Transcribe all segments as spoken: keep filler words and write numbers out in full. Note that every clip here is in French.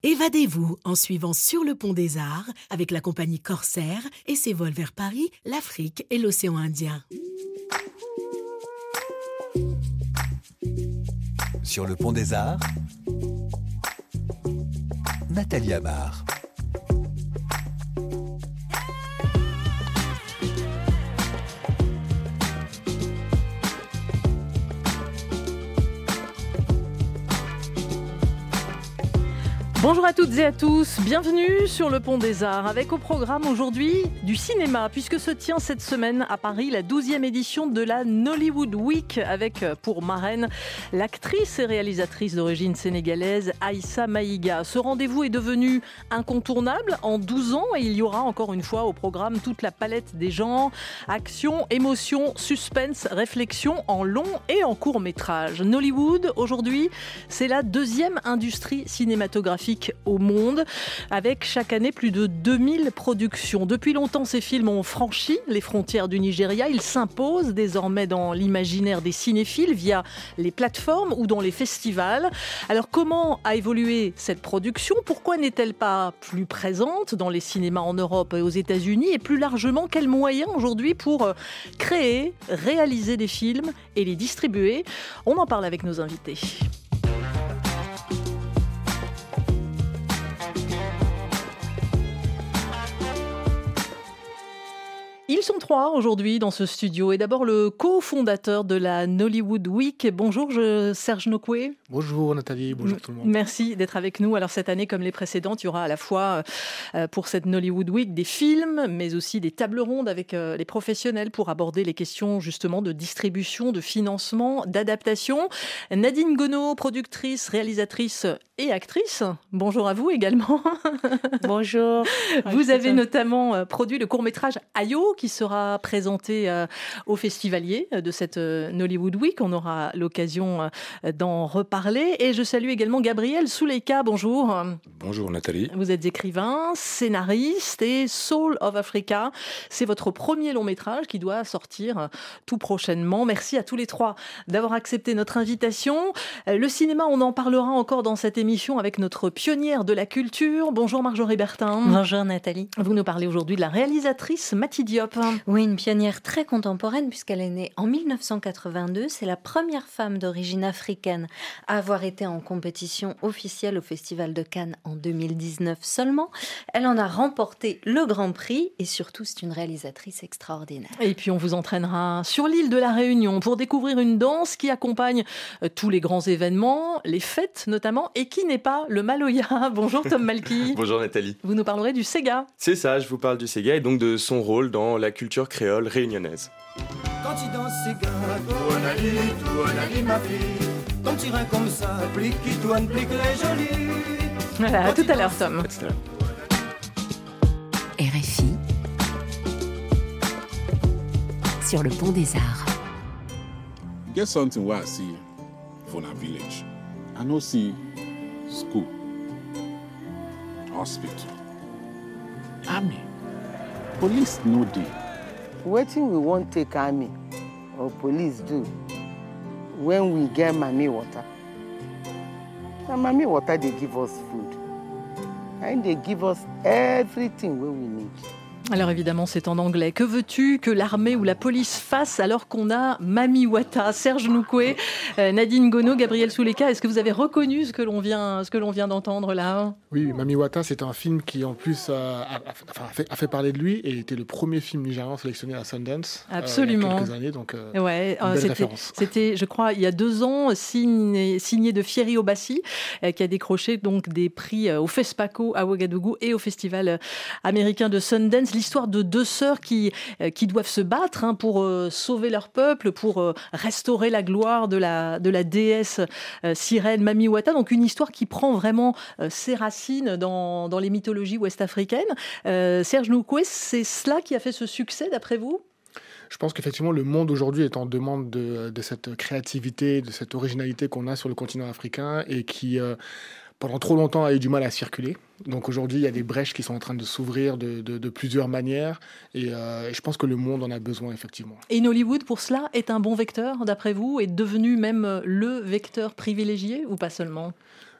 Évadez-vous en suivant Sur le pont des Arts avec la compagnie Corsair et ses vols vers Paris, l'Afrique et l'océan Indien. Sur le pont des Arts, Nathalie Amar. Bonjour à toutes et à tous, bienvenue sur le Pont des Arts avec au programme aujourd'hui du cinéma puisque se tient cette semaine à Paris la douzième édition de la Nollywood Week avec pour marraine l'actrice et réalisatrice d'origine sénégalaise Aïssa Maïga. Ce rendez-vous est devenu incontournable en douze ans et il y aura encore une fois au programme toute la palette des genres, action, émotion, suspense, réflexion en long et en court métrage. Nollywood aujourd'hui c'est la deuxième industrie cinématographique au monde, avec chaque année plus de deux mille productions. Depuis longtemps, ces films ont franchi les frontières du Nigeria. Ils s'imposent désormais dans l'imaginaire des cinéphiles via les plateformes ou dans les festivals. Alors, comment a évolué cette production ? Pourquoi n'est-elle pas plus présente dans les cinémas en Europe et aux États-Unis ? Et plus largement, quels moyens aujourd'hui pour créer, réaliser des films et les distribuer ? On en parle avec nos invités. Ils sont trois aujourd'hui dans ce studio. Et d'abord, le cofondateur de la Nollywood Week. Bonjour, je... Serge Nokwe. Bonjour Nathalie, bonjour tout le monde. Merci d'être avec nous. Alors cette année, comme les précédentes, il y aura à la fois euh, pour cette Nollywood Week des films, mais aussi des tables rondes avec euh, les professionnels pour aborder les questions justement de distribution, de financement, d'adaptation. Nadine Gonod, productrice, réalisatrice et actrice. Bonjour à vous également. Bonjour. Vous avez notamment euh, produit le court-métrage Ayo, qui sera présenté euh, aux festivaliers de cette euh, Nollywood Week. On aura l'occasion euh, d'en reparler. Et je salue également Gabriel Souleika. Bonjour. Bonjour Nathalie. Vous êtes écrivain, scénariste et Soul of Africa. C'est votre premier long métrage qui doit sortir euh, tout prochainement. Merci à tous les trois d'avoir accepté notre invitation. Euh, le cinéma, on en parlera encore dans cette émission avec notre pionnière de la culture. Bonjour Marjorie Bertin. Bonjour Nathalie. Vous nous parlez aujourd'hui de la réalisatrice Mati Diop. Oui, une pionnière très contemporaine puisqu'elle est née en mille neuf cent quatre-vingt-deux. C'est la première femme d'origine africaine à avoir été en compétition officielle au Festival de Cannes en deux mille dix-neuf seulement. Elle en a remporté le Grand Prix et surtout c'est une réalisatrice extraordinaire. Et puis on vous entraînera sur l'île de la Réunion pour découvrir une danse qui accompagne tous les grands événements, les fêtes notamment, et qui n'est pas le Maloya. Bonjour Tom Malky. Bonjour Nathalie. Vous nous parlerez du Sega. C'est ça, je vous parle du Sega et donc de son rôle dans la culture créole réunionnaise. Quand tu danses Sega, toi Nali, toi Nali ma fille, ton petit rein comme ça, plique qui tourne, plique les jolis. Voilà, à tout à l'heure Tom. À tout à l'heure. R F I sur le pont des Arts. Get something where I see for our village. I no see school, hospital, army, police no dey. Wetin we wan take army or police do when we get mami water? Na mami water dey give us food and dey give us everything wey we need. Alors évidemment, c'est en anglais. Que veux-tu que l'armée ou la police fasse alors qu'on a Mami Wata ? Serge Nokwe, euh, Nadine Gonod, Gabriel Souleika, est-ce que vous avez reconnu ce que l'on vient, ce que l'on vient d'entendre là ? Oui, Mami Wata, c'est un film qui en plus euh, a, a, a, fait, a fait parler de lui et était le premier film nigérian sélectionné à Sundance. Absolument. Euh, il y a quelques années, donc euh, ouais, une belle c'était, référence. C'était, je crois, il y a deux ans, signé, signé de Fieri Obassi, euh, qui a décroché donc des prix euh, au FESPACO à Ouagadougou et au Festival euh, américain de Sundance. L'histoire de deux sœurs qui, euh, qui doivent se battre hein, pour euh, sauver leur peuple, pour euh, restaurer la gloire de la, de la déesse euh, sirène Mami Wata. Donc une histoire qui prend vraiment euh, ses racines dans, dans les mythologies ouest-africaines. Euh, Serge Nokwe, c'est cela qui a fait ce succès d'après vous ? Je pense qu'effectivement, le monde aujourd'hui est en demande de, de cette créativité, de cette originalité qu'on a sur le continent africain et qui... Euh, pendant trop longtemps, a eu du mal à circuler. Donc aujourd'hui, il y a des brèches qui sont en train de s'ouvrir de, de, de plusieurs manières. Et, euh, et je pense que le monde en a besoin, effectivement. Et Nollywood, pour cela, est un bon vecteur, d'après vous, est devenu même le vecteur privilégié ou pas seulement ?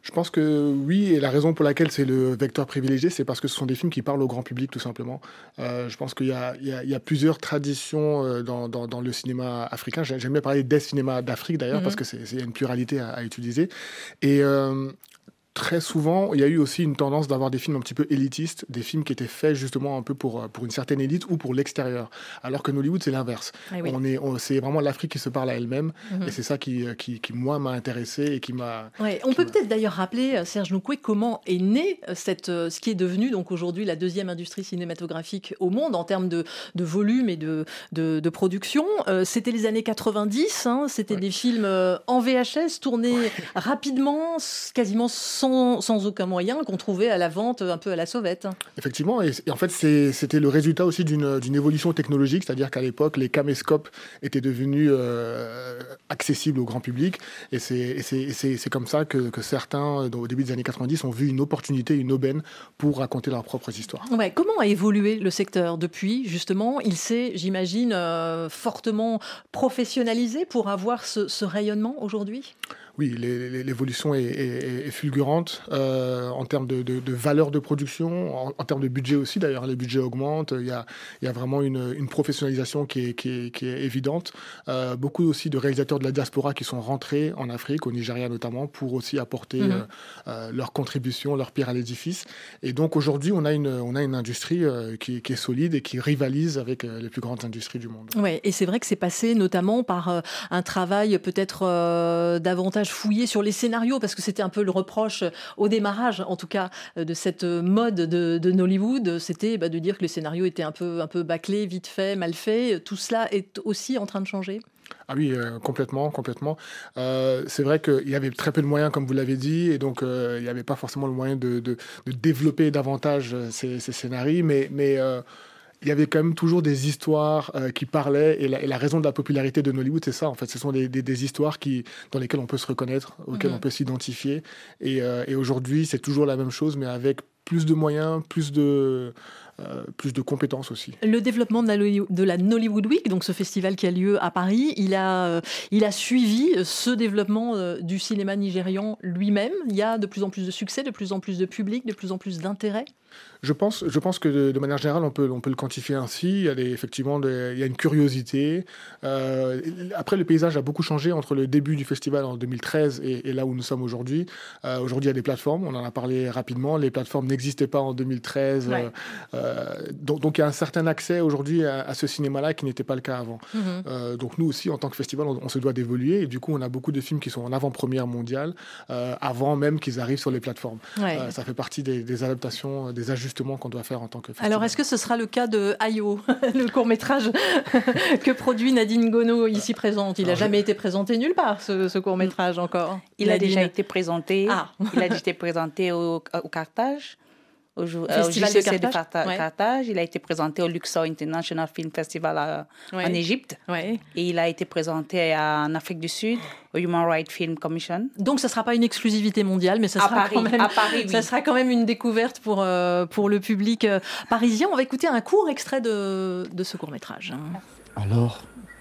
Je pense que oui, et la raison pour laquelle c'est le vecteur privilégié, c'est parce que ce sont des films qui parlent au grand public, tout simplement. Euh, je pense qu'il y a, il y a, il y a plusieurs traditions euh, dans, dans, dans le cinéma africain. J'aime bien parler des cinémas d'Afrique, d'ailleurs, mm-hmm. parce que c'est, c'est une pluralité à, à utiliser. Et... Euh, Très souvent, il y a eu aussi une tendance d'avoir des films un petit peu élitistes, des films qui étaient faits justement un peu pour, pour une certaine élite ou pour l'extérieur. Alors que Nollywood, c'est l'inverse. Ah oui. on est, on, c'est vraiment l'Afrique qui se parle à elle-même. Mm-hmm. Et c'est ça qui, qui, qui, moi, m'a intéressé et qui m'a... Ouais, on qui peut m'a... peut-être d'ailleurs rappeler, Serge Noukoué, comment est née cette, ce qui est devenu donc aujourd'hui la deuxième industrie cinématographique au monde en termes de, de volume et de, de, de production. Euh, c'était les années quatre-vingt-dix, hein, c'était ouais. des films euh, en V H S tournés ouais. rapidement, quasiment sans Sans, sans aucun moyen, qu'on trouvait à la vente un peu à la sauvette. Effectivement, et, et en fait c'est, c'était le résultat aussi d'une, d'une évolution technologique, c'est-à-dire qu'à l'époque les caméscopes étaient devenus euh, accessibles au grand public, et c'est, et c'est, et c'est, c'est comme ça que, que certains, au début des années quatre-vingt-dix, ont vu une opportunité, une aubaine pour raconter leurs propres histoires. Ouais, comment a évolué le secteur depuis, justement? Il s'est, j'imagine, euh, fortement professionnalisé pour avoir ce, ce rayonnement aujourd'hui? Oui, l'évolution est, est, est fulgurante euh, en termes de, de, de valeur de production, en, en termes de budget aussi. D'ailleurs, les budgets augmentent. Il y a, il y a vraiment une, une professionnalisation qui est, qui est, qui est évidente. Euh, beaucoup aussi de réalisateurs de la diaspora qui sont rentrés en Afrique, au Nigeria notamment, pour aussi apporter mmh. euh, euh, leur contribution, leur pierre à l'édifice. Et donc aujourd'hui, on a une, on a une industrie euh, qui, qui est solide et qui rivalise avec euh, les plus grandes industries du monde. Ouais, et c'est vrai que c'est passé notamment par euh, un travail peut-être euh, davantage fouiller sur les scénarios, parce que c'était un peu le reproche au démarrage, en tout cas, de cette mode de, de Nollywood, c'était bah, de dire que les scénarios étaient un peu, un peu bâclés, vite faits, mal faits. Tout cela est aussi en train de changer. Ah oui, euh, complètement, complètement. Euh, c'est vrai qu'il y avait très peu de moyens, comme vous l'avez dit, et donc euh, il n'y avait pas forcément le moyen de, de, de développer davantage ces, ces scénarios, mais... mais euh, il y avait quand même toujours des histoires euh, qui parlaient, et la, et la raison de la popularité de Nollywood, c'est ça, en fait. Ce sont des, des, des histoires qui, dans lesquelles on peut se reconnaître, auxquelles mmh. on peut s'identifier. Et, euh, et aujourd'hui, c'est toujours la même chose, mais avec plus de moyens, plus de... Euh, plus de compétences aussi. Le développement de la, de la Nollywood Week, donc ce festival qui a lieu à Paris, il a, euh, il a suivi ce développement euh, du cinéma nigérian lui-même. Il y a de plus en plus de succès, de plus en plus de public, de plus en plus d'intérêt. Je pense, je pense que de, de manière générale, on peut, on peut le quantifier ainsi. Il y a des, effectivement des, il y a une curiosité. Euh, après, le paysage a beaucoup changé entre le début du festival en deux mille treize et, et là où nous sommes aujourd'hui. Euh, aujourd'hui, il y a des plateformes. On en a parlé rapidement. Les plateformes n'existaient pas en deux mille treize. Ouais. Euh, donc, donc, il y a un certain accès aujourd'hui à, à ce cinéma-là qui n'était pas le cas avant. Mm-hmm. Euh, donc, nous aussi, en tant que festival, on, on se doit d'évoluer. Et du coup, on a beaucoup de films qui sont en avant-première mondiale euh, avant même qu'ils arrivent sur les plateformes. Ouais. Euh, ça fait partie des, des adaptations, des ajustements qu'on doit faire en tant que festival. Alors, est-ce que ce sera le cas de Ayo, le court-métrage que produit Nadine Gono, ici présente? Il n'a jamais je... été présenté nulle part, ce, ce court-métrage, encore. Il Nadine. a déjà été présenté. Ah. Il a déjà été présenté au, au Carthage. Au, au Festival de Carthage. de Carthage. Ouais. Carthage. Il a été présenté au Luxor International Film Festival à, ouais. en Égypte. Ouais. Et il a été présenté à, en Afrique du Sud, au Human Rights Film Commission. Donc, ce ne sera pas une exclusivité mondiale, mais ça sera, Paris, quand, même, à Paris, oui. ça sera quand même une découverte pour, euh, pour le public euh, parisien. On va écouter un court extrait de, de ce court-métrage. Alors ?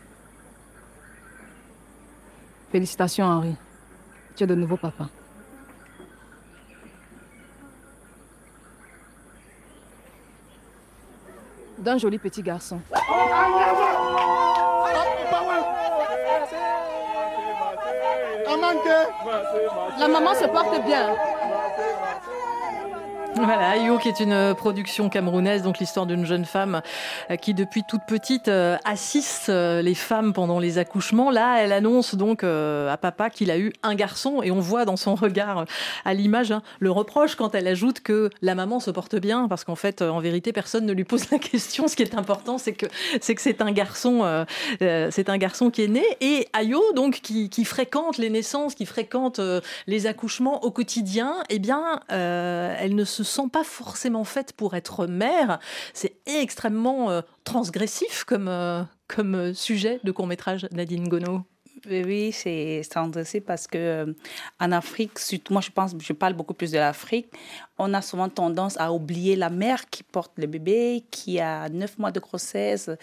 Félicitations, Henri. Tu es de nouveau papa. D'un joli petit garçon. La maman se porte bien. Voilà, Ayo, qui est une production camerounaise, donc l'histoire d'une jeune femme qui, depuis toute petite, assiste les femmes pendant les accouchements. Là, elle annonce donc à papa qu'il a eu un garçon, et on voit dans son regard, à l'image, hein, le reproche quand elle ajoute que la maman se porte bien, parce qu'en fait, en vérité, personne ne lui pose la question. Ce qui est important, c'est que c'est que c'est un garçon, euh, c'est un garçon qui est né. Et Ayo, donc, qui, qui fréquente les naissances, qui fréquente euh, les accouchements au quotidien, eh bien, euh, elle ne se sent pas forcément faite pour être mère. C'est extrêmement euh, transgressif comme, euh, comme sujet de court-métrage, Nadine Gono. Oui, c'est transgressif parce que euh, en Afrique, surtout, moi je pense, je parle beaucoup plus de l'Afrique, on a souvent tendance à oublier la mère qui porte le bébé, qui a neuf mois de grossesse,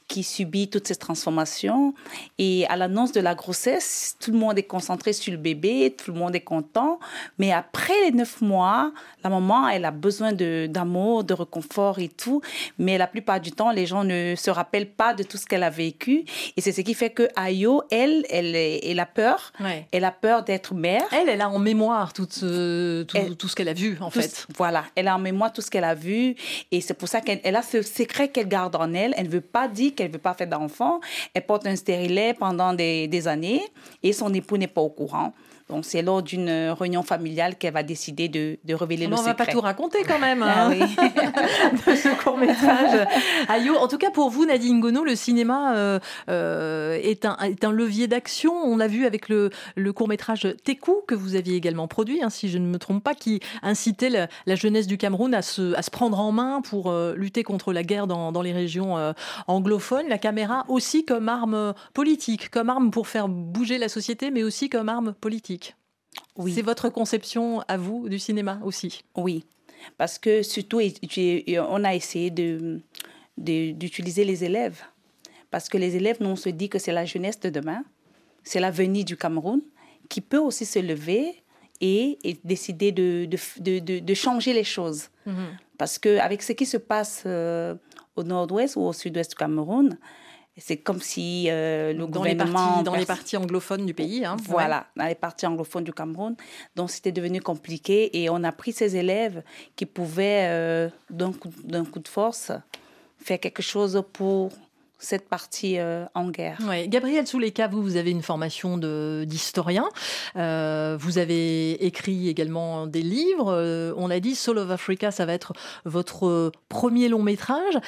qui subit toutes ces transformations. Et à l'annonce de la grossesse, tout le monde est concentré sur le bébé, tout le monde est content. Mais après les neuf mois, la maman, elle a besoin de, d'amour, de réconfort et tout. Mais la plupart du temps, les gens ne se rappellent pas de tout ce qu'elle a vécu. Et c'est ce qui fait que Ayo, elle, elle, elle a peur. Ouais. Elle a peur d'être mère. Elle, elle a en mémoire tout, ce, tout, elle, tout ce qu'elle a vu, en tout, fait. Voilà, elle a en mémoire tout ce qu'elle a vu. Et c'est pour ça qu'elle elle a ce secret qu'elle garde en elle. Elle ne veut pas dire qu'elle ne veut pas faire d'enfant. Elle porte un stérilet pendant des, des années et son époux n'est pas au courant. Donc, c'est lors d'une réunion familiale qu'elle va décider de, de révéler on le secret. On ne va pas tout raconter quand même, hein, ah, oui. de ce court-métrage. Ayo, en tout cas, pour vous, Nadine Gonod, le cinéma euh, euh, est, un, est un levier d'action. On l'a vu avec le, le court-métrage Tekou, que vous aviez également produit, hein, si je ne me trompe pas, qui incitait la, la jeunesse du Cameroun à se, à se prendre en main pour euh, lutter contre la guerre dans, dans les régions euh, anglophones. La caméra aussi comme arme politique, comme arme pour faire bouger la société, mais aussi comme arme politique. Oui. C'est votre conception à vous du cinéma aussi? Oui, parce que surtout on a essayé de, de, d'utiliser les élèves. Parce que les élèves, nous on se dit que c'est la jeunesse de demain, c'est l'avenir du Cameroun qui peut aussi se lever et, et décider de, de, de, de, de changer les choses. Mm-hmm. Parce qu'avec ce qui se passe euh, au nord-ouest ou au sud-ouest du Cameroun, c'est comme si euh, le dans gouvernement... Les parties, dans les parties anglophones du pays. Hein, voilà, ouais. dans les parties anglophones du Cameroun. Donc, c'était devenu compliqué. Et on a pris ces élèves qui pouvaient, euh, d'un coup, d'un coup de force, faire quelque chose pour cette partie euh, en guerre. Ouais. Gabriel Souleka, vous, vous avez une formation de, d'historien. Euh, vous avez écrit également des livres. Euh, on l'a dit, Soul of Africa, ça va être votre premier long métrage.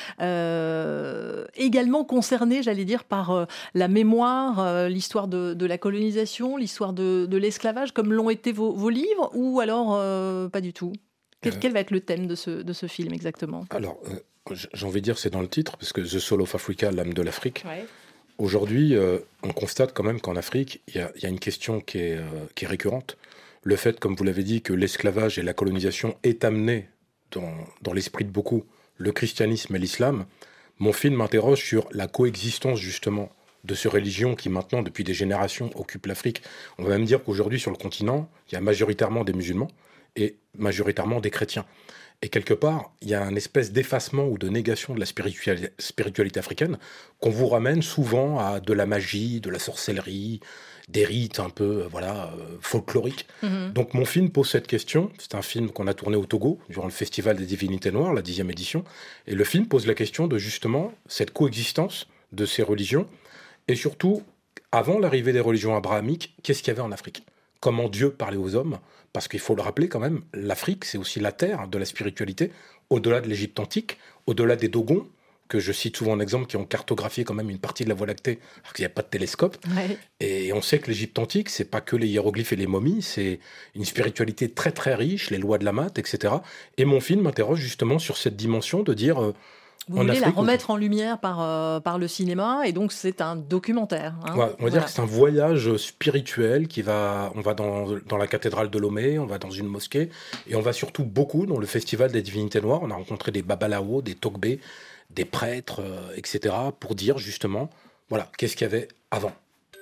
Euh, également concerné, j'allais dire, par euh, la mémoire, euh, l'histoire de, de la colonisation, l'histoire de, de l'esclavage, comme l'ont été vos, vos livres, ou alors euh, pas du tout? Quel, euh... quel va être le thème de ce, de ce film exactement? Alors... Euh... J'ai envie de dire c'est dans le titre, parce que The Soul of Africa, l'âme de l'Afrique. Ouais. Aujourd'hui, euh, on constate quand même qu'en Afrique, il y, y a une question qui est, euh, qui est récurrente. Le fait, comme vous l'avez dit, que l'esclavage et la colonisation est amené dans, dans l'esprit de beaucoup, le christianisme et l'islam. Mon film m'interroge sur la coexistence, justement, de ces religions qui, maintenant, depuis des générations, occupent l'Afrique. On va même dire qu'aujourd'hui, sur le continent, il y a majoritairement des musulmans et majoritairement des chrétiens. Et quelque part, il y a une espèce d'effacement ou de négation de la spiritualité, spiritualité africaine qu'on vous ramène souvent à de la magie, de la sorcellerie, des rites un peu voilà, euh, folkloriques. Mm-hmm. Donc mon film pose cette question. C'est un film qu'on a tourné au Togo durant le Festival des Divinités Noires, la dixième édition. Et le film pose la question de justement cette coexistence de ces religions. Et surtout, avant l'arrivée des religions abrahamiques, qu'est-ce qu'il y avait en Afrique ? Comment Dieu parlait aux hommes ? Parce qu'il faut le rappeler quand même, l'Afrique, c'est aussi la terre de la spiritualité, au-delà de l'Égypte antique, au-delà des Dogons, que je cite souvent en exemple, qui ont cartographié quand même une partie de la Voie lactée, alors qu'il n'y a pas de télescope. Ouais. Et on sait que l'Égypte antique, c'est pas que les hiéroglyphes et les momies, c'est une spiritualité très très riche, les lois de la maths, et cetera. Et mon film m'interroge justement sur cette dimension de dire... Euh, Vous voulez Afrique, la remettre en lumière par, euh, par le cinéma, et donc c'est un documentaire. Hein. Ouais, on va voilà. dire que c'est un voyage spirituel qui va, on va dans, dans la cathédrale de Lomé, on va dans une mosquée, et on va surtout beaucoup dans le Festival des Divinités Noires. On a rencontré des babalao, des togbés, des prêtres, euh, et cetera, pour dire justement, voilà, qu'est-ce qu'il y avait avant.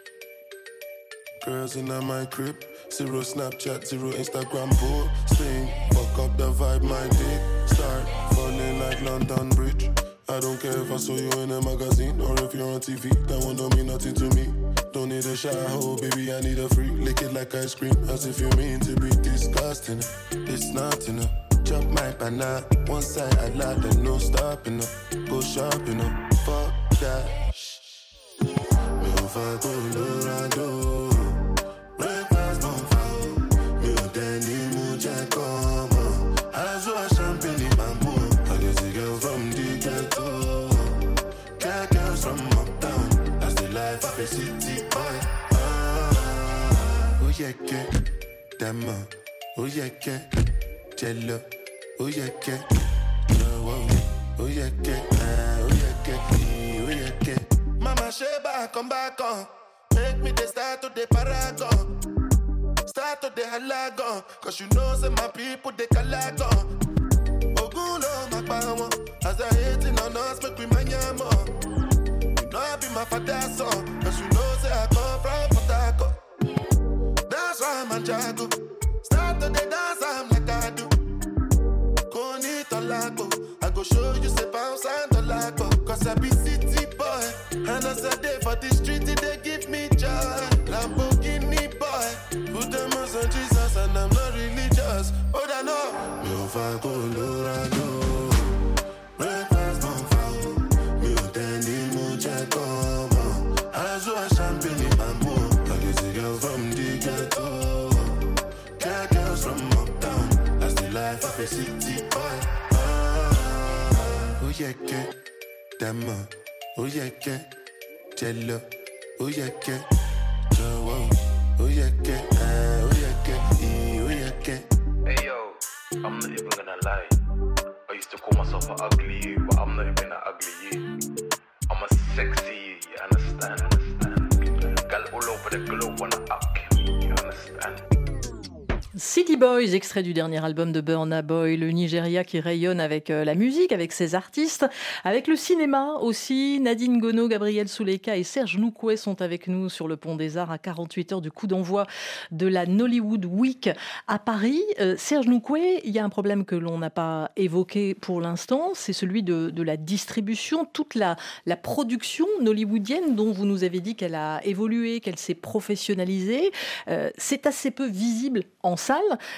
Girls in my crib, zero Snapchat, zero Instagram posting. Fuck up the vibe, my dick start falling like London Bridge. I don't care if I saw you in a magazine or if you're on T V. That one don't mean nothing to me. Don't need a shower, baby, I need a freak. Lick it like ice cream, as if you mean to be disgusting. It's not enough. Chop my banana, one side I like, there's no stopping up. Go shopping up, fuck that. Me on fire, Colorado. City boy, ah, oh yeah, que, dama, oh yeah, que, jello, oh yeah, que, oh yeah, que, ah, oh yeah, que, oh yeah, que. Mama Sheba, come back on, make me the start to the paragon, start to the halagon, cause you know say my people they calagon. Ogulo, my power, as I hating on us, make we manyamo. my father son, cause you know say I come from Port Harcourt. That's why I'm a jago. Start to the dance, I'm like I do. Koni Tolago, I go show you say bounce and Tolago. Cause I be city boy, and as I day for the street, they give me joy. Lamborghini boy, put them on Jesus and I'm not religious. Oh, I know. Me over go Lorado. Breakfast on fire. Me utendi muche como. Azu a champagne bamboo. Like it's a girl from the ghetto. Cat girls from uptown. That's the life of a city boy. Oh yeah, que dama. Oh yeah, que jello. Oh yeah, que joe. Oh yeah, que oh yeah, que oh yeah, que. Hey yo, I'm not even gonna lie. I used to call myself an ugly you, but I'm not even an ugly you. I'm a sexy you, you understand? Understand? Gal all over the globe wanna up me, you understand? City Boys, extrait du dernier album de Burna Boy, le Nigeria qui rayonne avec la musique, avec ses artistes, avec le cinéma aussi. Nadine Gono, Gabriel Souleka et Serge Noukoué sont avec nous sur le Pont des Arts à quarante-huit heures du coup d'envoi de la Nollywood Week à Paris. Euh, Serge Noukoué, il y a un problème que l'on n'a pas évoqué pour l'instant, c'est celui de, de la distribution, toute la, la production nollywoodienne dont vous nous avez dit qu'elle a évolué, qu'elle s'est professionnalisée. Euh, c'est assez peu visible en salle.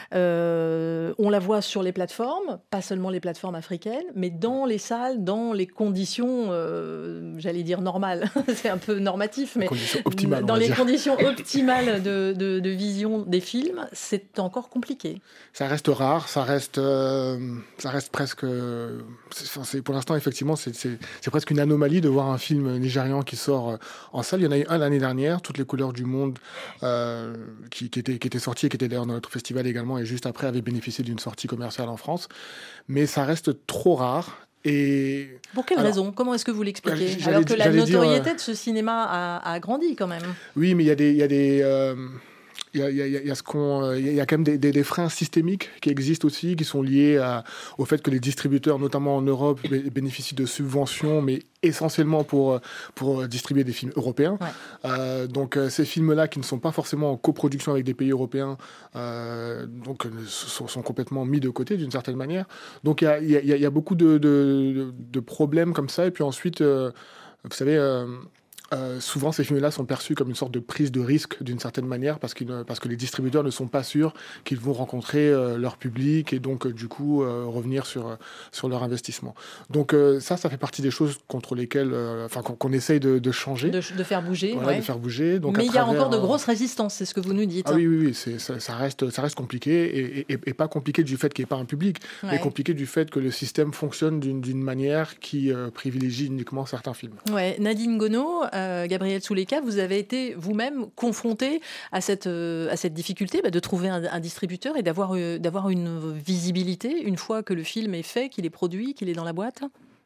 Euh, on la voit sur les plateformes, pas seulement les plateformes africaines, mais dans les salles, dans les conditions, euh, j'allais dire normales, c'est un peu normatif, mais optimales, dans les dire. conditions optimales de, de, de vision des films, c'est encore compliqué. Ça reste rare, ça reste, euh, ça reste presque... C'est, c'est, pour l'instant, effectivement, c'est, c'est, c'est presque une anomalie de voir un film nigérian qui sort en salle. Il y en a eu un l'année dernière, Toutes les couleurs du monde, euh, qui, qui, était, qui était sorti et qui était d'ailleurs dans notre festival également, et juste après avait bénéficié d'une sortie commerciale en France. Mais ça reste trop rare. Et pour quelle alors, raison? Comment est-ce que vous l'expliquez? j'allais, Alors que la notoriété dire, euh... de ce cinéma a, a grandi quand même. Oui, mais il y a des... Il y a des euh... Il y, a, il, y a, il y a ce qu'on, il y a quand même des, des, des freins systémiques qui existent aussi, qui sont liés à, au fait que les distributeurs, notamment en Europe, bénéficient de subventions, mais essentiellement pour, pour distribuer des films européens. Ouais. Euh, donc ces films-là, qui ne sont pas forcément en coproduction avec des pays européens, euh, donc, sont, sont complètement mis de côté d'une certaine manière. Donc il y a, il y a, il y a beaucoup de, de, de problèmes comme ça. Et puis ensuite, euh, vous savez... Euh, Euh, souvent, ces films-là sont perçus comme une sorte de prise de risque d'une certaine manière parce, qu'ils, parce que les distributeurs ne sont pas sûrs qu'ils vont rencontrer euh, leur public et donc euh, du coup euh, revenir sur, euh, sur leur investissement. Donc euh, ça, ça fait partie des choses contre lesquelles, euh, enfin, qu'on, qu'on essaye de, de changer, de, de faire bouger. Voilà, ouais. de faire bouger. Donc, mais il y a encore de euh... grosses résistances, c'est ce que vous nous dites. Ah oui, oui, oui, c'est, ça, ça reste, ça reste compliqué et, et, et pas compliqué du fait qu'il n'y ait pas un public, ouais. mais compliqué du fait que le système fonctionne d'une, d'une manière qui euh, privilégie uniquement certains films. Ouais. Nadine Gono, euh, Gabriel Souleka, vous avez été vous-même confronté à cette, euh, à cette difficulté bah, de trouver un, un distributeur et d'avoir, euh, d'avoir une visibilité une fois que le film est fait, qu'il est produit, qu'il est dans la boîte?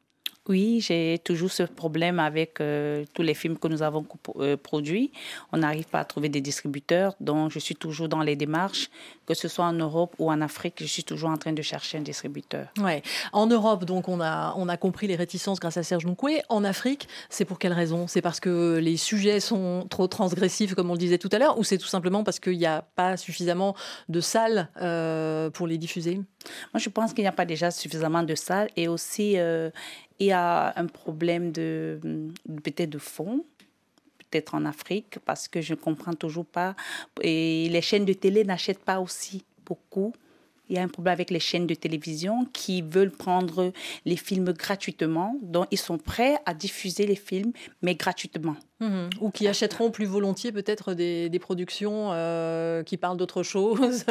Oui, j'ai toujours ce problème avec euh, tous les films que nous avons euh, produits. On n'arrive pas à trouver des distributeurs, donc je suis toujours dans les démarches, que ce soit en Europe ou en Afrique, je suis toujours en train de chercher un distributeur. Ouais. En Europe, donc, on a, on a compris les réticences grâce à Serge Noukoué. En Afrique, c'est pour quelle raison? C'est parce que les sujets sont trop transgressifs, comme on le disait tout à l'heure, ou c'est tout simplement parce qu'il n'y a pas suffisamment de salles euh, pour les diffuser? Moi, je pense qu'il n'y a pas déjà suffisamment de salles et aussi... Euh, il y a un problème de, peut-être de fond, peut-être en Afrique, parce que je ne comprends toujours pas. Et les chaînes de télé n'achètent pas aussi beaucoup. Il y a un problème avec les chaînes de télévision qui veulent prendre les films gratuitement. Donc, ils sont prêts à diffuser les films, mais gratuitement. Mmh. Ou qui achèteront plus volontiers peut-être des, des productions euh, qui parlent d'autre chose,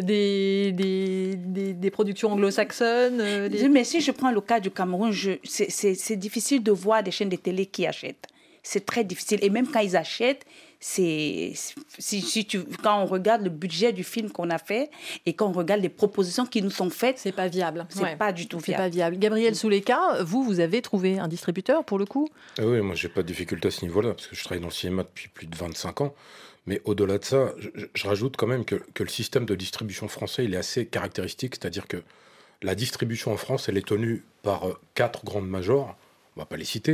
des, des, des, des productions anglo-saxonnes. Euh, des... Mais si je prends le cas du Cameroun, je, c'est, c'est, c'est difficile de voir des chaînes de télé qui achètent. C'est très difficile. Et même quand ils achètent, c'est, si, si tu, quand on regarde le budget du film qu'on a fait et quand on regarde les propositions qui nous sont faites, c'est pas viable. C'est ouais. pas du tout c'est viable. Pas viable. Gabriel Souleka, vous, vous avez trouvé un distributeur pour le coup? Ah oui, moi j'ai pas de difficulté à ce niveau-là parce que je travaille dans le cinéma depuis plus de vingt-cinq ans. Mais au-delà de ça, je, je rajoute quand même que, que le système de distribution français il est assez caractéristique, c'est-à-dire que la distribution en France, elle est tenue par quatre grandes majors. On va pas les citer, mais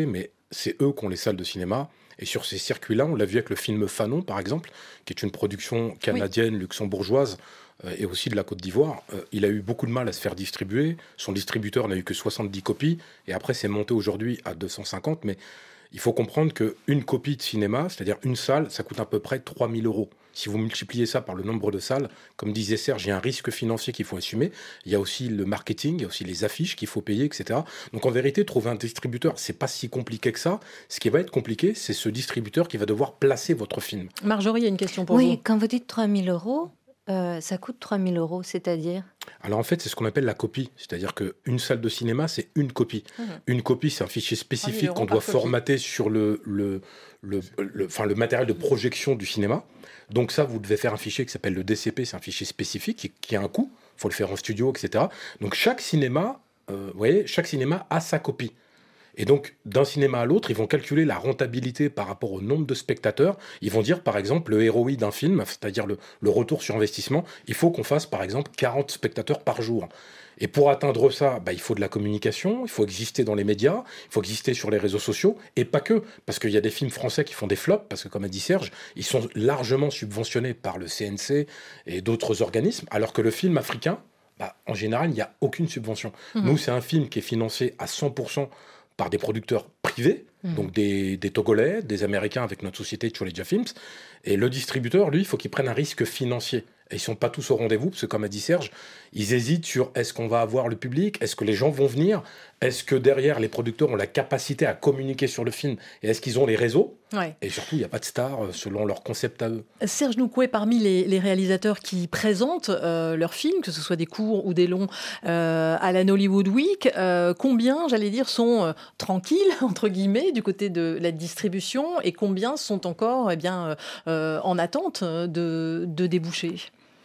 c'est eux qui ont les salles de cinéma. Et sur ces circuits-là, on l'a vu avec le film Fanon, par exemple, qui est une production canadienne, oui. luxembourgeoise, euh, et aussi de la Côte d'Ivoire. Euh, il a eu beaucoup de mal à se faire distribuer. Son distributeur n'a eu que soixante-dix copies. Et après, c'est monté aujourd'hui à deux cent cinquante. Mais il faut comprendre qu'une copie de cinéma, c'est-à-dire une salle, ça coûte à peu près trois mille euros. Si vous multipliez ça par le nombre de salles, comme disait Serge, il y a un risque financier qu'il faut assumer. Il y a aussi le marketing, il y a aussi les affiches qu'il faut payer, et cetera. Donc en vérité, trouver un distributeur, c'est pas si compliqué que ça. Ce qui va être compliqué, c'est ce distributeur qui va devoir placer votre film. Marjorie, il y a une question pour oui, vous. Oui, quand vous dites trois mille euros, euh, ça coûte trois mille euros, c'est-à-dire ? Alors en fait, c'est ce qu'on appelle la copie. C'est-à-dire qu'une salle de cinéma, c'est une copie. Mmh. Une copie, c'est un fichier spécifique qu'on doit formater sur le, le, le, le, enfin, le matériel de projection du cinéma. Donc ça, vous devez faire un fichier qui s'appelle le D C P, c'est un fichier spécifique qui, qui a un coût, il faut le faire en studio, et cetera. Donc chaque cinéma, euh, vous voyez, chaque cinéma a sa copie. Et donc, d'un cinéma à l'autre, ils vont calculer la rentabilité par rapport au nombre de spectateurs. Ils vont dire, par exemple, le R O I d'un film, c'est-à-dire le, le retour sur investissement, il faut qu'on fasse, par exemple, quarante spectateurs par jour. Et pour atteindre ça, bah, il faut de la communication, il faut exister dans les médias, il faut exister sur les réseaux sociaux, et pas que, parce qu'il y a des films français qui font des flops, parce que comme a dit Serge, ils sont largement subventionnés par le C N C et d'autres organismes, alors que le film africain, bah, en général, il n'y a aucune subvention. Mmh. Nous, c'est un film qui est financé à cent pour cent par des producteurs privés, mmh. donc des, des Togolais, des Américains avec notre société Choleja Films, et le distributeur, lui, il faut qu'il prenne un risque financier. Et ils ne sont pas tous au rendez-vous, parce que comme a dit Serge, ils hésitent sur est-ce qu'on va avoir le public, est-ce que les gens vont venir, est-ce que derrière les producteurs ont la capacité à communiquer sur le film, et est-ce qu'ils ont les réseaux, ouais. Et surtout il n'y a pas de stars selon leur concept à eux. Serge Noukoué, parmi les, les réalisateurs qui présentent euh, leurs films, que ce soit des courts ou des longs, euh, à la Nollywood Week, euh, combien, j'allais dire, sont euh, tranquilles, entre guillemets, du côté de la distribution, et combien sont encore eh bien, euh, en attente de, de débouchés ?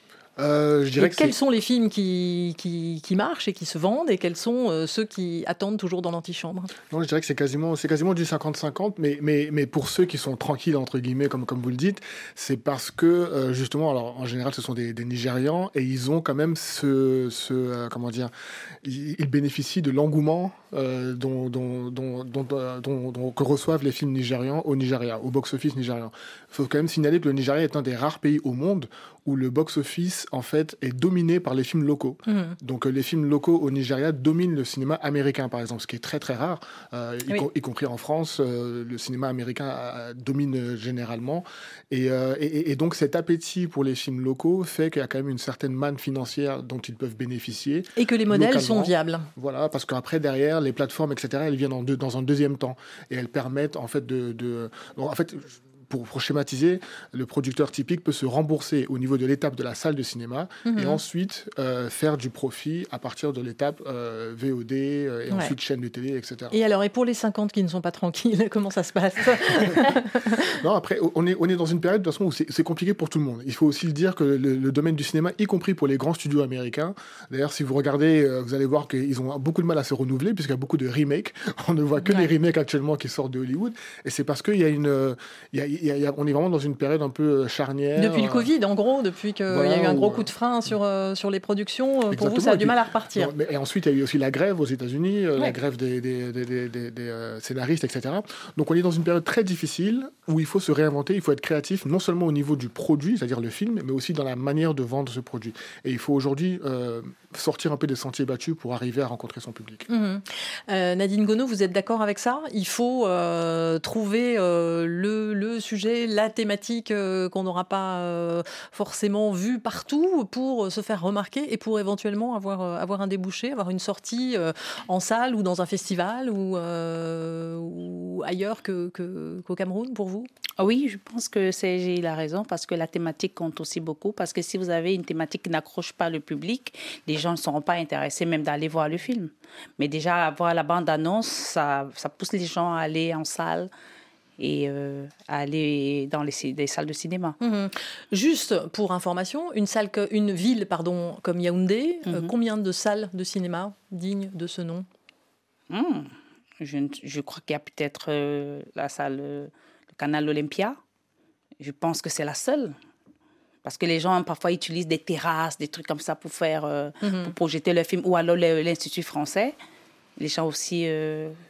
Euh, je dirais et que quels c'est... sont les films qui, qui, qui marchent et qui se vendent, et quels sont euh, ceux qui attendent toujours dans l'antichambre ? Non, je dirais que c'est quasiment, c'est quasiment du cinquante cinquante, mais, mais, mais pour ceux qui sont tranquilles, entre guillemets, comme, comme vous le dites, c'est parce que, euh, justement, alors, en général, ce sont des, des Nigérians, et ils ont quand même ce... ce euh, comment dire, ils, ils bénéficient de l'engouement euh, dont, dont, dont, dont, dont, dont, que reçoivent les films nigérians au Nigeria, au box-office nigérian. Il faut quand même signaler que le Nigeria est un des rares pays au monde où le box-office, en fait, est dominé par les films locaux. Mmh. Donc, euh, les films locaux au Nigeria dominent le cinéma américain, par exemple, ce qui est très, très rare, euh, oui. y, com- y compris en France. Euh, le cinéma américain euh, domine euh, généralement. Et, euh, et, et donc, cet appétit pour les films locaux fait qu'il y a quand même une certaine manne financière dont ils peuvent bénéficier. Et que les modèles localement. sont viables. Voilà, parce qu'après, derrière, les plateformes, et cetera, elles viennent en deux, dans un deuxième temps. Et elles permettent, en fait, de... de... Bon, en fait, Pour, pour schématiser, le producteur typique peut se rembourser au niveau de l'étape de la salle de cinéma mmh. et ensuite euh, faire du profit à partir de l'étape euh, V O D euh, et ouais. ensuite chaîne de télé, et cetera. Et alors, et pour les cinquante qui ne sont pas tranquilles, comment ça se passe ? Non, après, on est, on est dans une période de toute façon où c'est, c'est compliqué pour tout le monde. Il faut aussi le dire que le, le domaine du cinéma, y compris pour les grands studios américains, d'ailleurs, si vous regardez, euh, vous allez voir qu'ils ont beaucoup de mal à se renouveler puisqu'il y a beaucoup de remakes. On ne voit que ouais. les remakes actuellement qui sortent de Hollywood. Et c'est parce qu'il y a une... Euh, il y a, Y a, y a, on est vraiment dans une période un peu charnière. Depuis le Covid, en gros, depuis qu'il voilà, y a eu un gros coup de frein sur, euh, sur les productions, Exactement. Pour vous, ça a du mal à repartir. Non, mais, et ensuite, il y a eu aussi la grève aux États-Unis, euh, ouais. la grève des, des, des, des, des, des euh, scénaristes, et cetera. Donc, on est dans une période très difficile où il faut se réinventer, il faut être créatif, non seulement au niveau du produit, c'est-à-dire le film, mais aussi dans la manière de vendre ce produit. Et il faut aujourd'hui euh, sortir un peu des sentiers battus pour arriver à rencontrer son public. Mmh. Euh, Nadine Gonod, vous êtes d'accord avec ça ? Il faut euh, trouver euh, le, le sujet, la thématique euh, qu'on n'aura pas euh, forcément vue partout pour se faire remarquer et pour éventuellement avoir, euh, avoir un débouché, avoir une sortie euh, en salle ou dans un festival ou, euh, ou ailleurs que, que, qu'au Cameroun, pour vous ? Oui, je pense que C G a raison parce que la thématique compte aussi beaucoup. Parce que si vous avez une thématique qui n'accroche pas le public, les gens ne seront pas intéressés même d'aller voir le film. Mais déjà, avoir la bande-annonce, ça, ça pousse les gens à aller en salle et euh, à aller dans les, les salles de cinéma. Mmh. Juste pour information, une, salle que, une ville pardon, comme Yaoundé, mmh. euh, combien de salles de cinéma dignes de ce nom ? mmh. je, je crois qu'il y a peut-être euh, la salle, euh, le canal Olympia. Je pense que c'est la seule. Parce que les gens, parfois, utilisent des terrasses, des trucs comme ça pour, faire, euh, mmh. pour projeter leur film. Ou alors l'Institut français. Les gens aussi... Euh,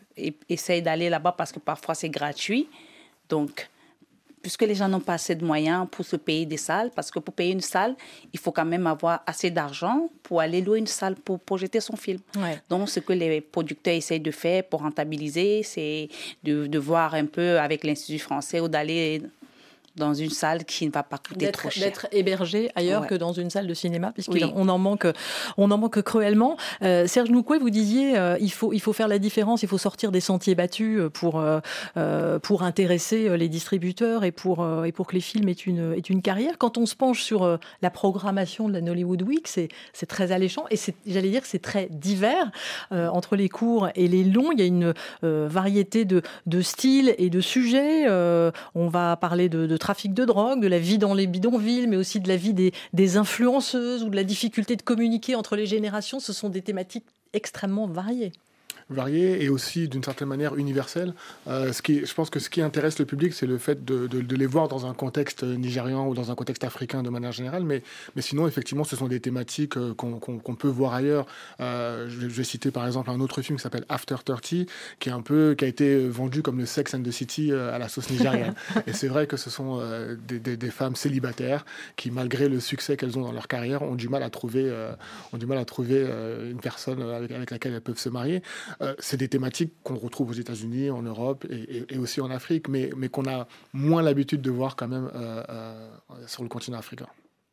essayent d'aller là-bas parce que parfois c'est gratuit. Donc, puisque les gens n'ont pas assez de moyens pour se payer des salles, parce que pour payer une salle, il faut quand même avoir assez d'argent pour aller louer une salle pour projeter son film. Ouais. Donc, ce que les producteurs essayent de faire pour rentabiliser, c'est de, de voir un peu avec l'Institut français ou d'aller dans une salle qui ne va pas coûter d'être, trop cher. D'être hébergé ailleurs ouais. que dans une salle de cinéma, puisqu'on oui. en manque, on en manque cruellement. Euh, Serge Noukoué, vous disiez euh, il faut, il faut faire la différence, il faut sortir des sentiers battus pour, euh, pour intéresser les distributeurs et pour, euh, et pour que les films aient une, aient une carrière. Quand on se penche sur euh, la programmation de la Nollywood Week, c'est, c'est très alléchant et c'est, j'allais dire que c'est très divers. Euh, entre les courts et les longs, il y a une euh, variété de, de styles et de sujets. Euh, on va parler de, de trafic de drogue, de la vie dans les bidonvilles, mais aussi de la vie des, des influenceuses ou de la difficulté de communiquer entre les générations. Ce sont des thématiques extrêmement variées. Variées et aussi d'une certaine manière universelles. Euh, ce qui, je pense que ce qui intéresse le public, c'est le fait de, de, de les voir dans un contexte nigérian ou dans un contexte africain de manière générale, mais, mais sinon, effectivement, ce sont des thématiques qu'on, qu'on, qu'on peut voir ailleurs. Euh, je, je vais citer par exemple un autre film qui s'appelle After thirty, qui, est un peu, qui a été vendu comme le Sex and the City à la sauce nigériane. Et c'est vrai que ce sont euh, des, des, des femmes célibataires qui, malgré le succès qu'elles ont dans leur carrière, ont du mal à trouver, euh, ont du mal à trouver euh, une personne avec, avec laquelle elles peuvent se marier. Euh, c'est des thématiques qu'on retrouve aux États-Unis, en Europe et, et, et aussi en Afrique, mais, mais qu'on a moins l'habitude de voir quand même euh, euh, sur le continent africain.